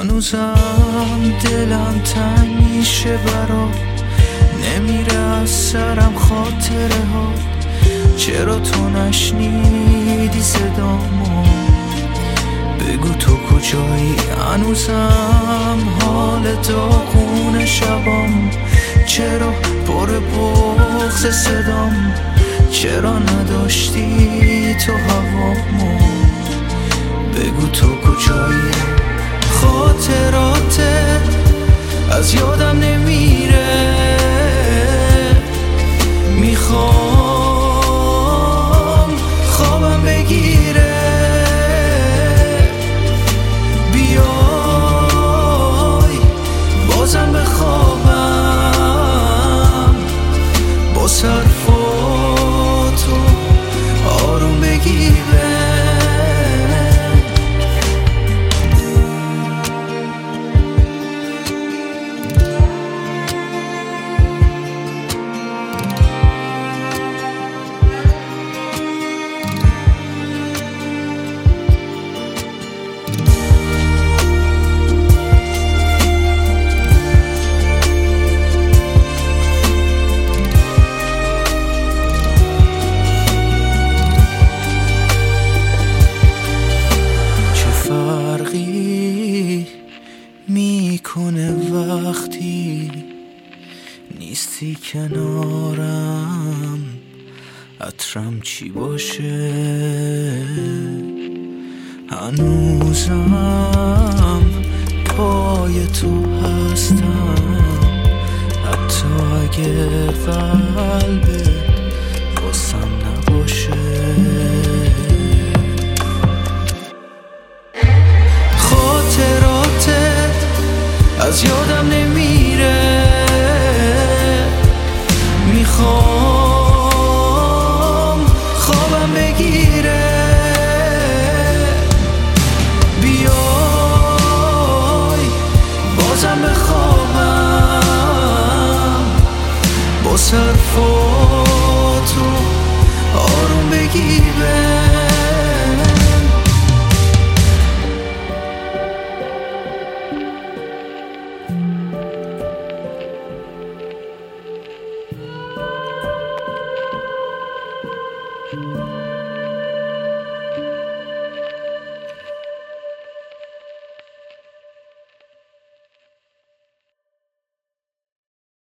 هنوزم دلم تنگ میشه برات، نمیره از سرم خاطره ها. چرا تو نشنیدی صدامو؟ بگو تو کجایی؟ هنوزم حال داغون شبام. چرا پر بغض صدام؟ چرا نداشتی تو هوامو؟ بگو تو کجایی؟ خاطراتت از یادم نمیره، میخوام خوابم بگیره. بیای بازم بخوابم، با حرفاتو آروم بگیره. میکنه وقتی نیستی کنارم، عطرم چی باشه؟ هنوزم پای تو هستم، حتی اگه قلبت واسم نباشه. از یادم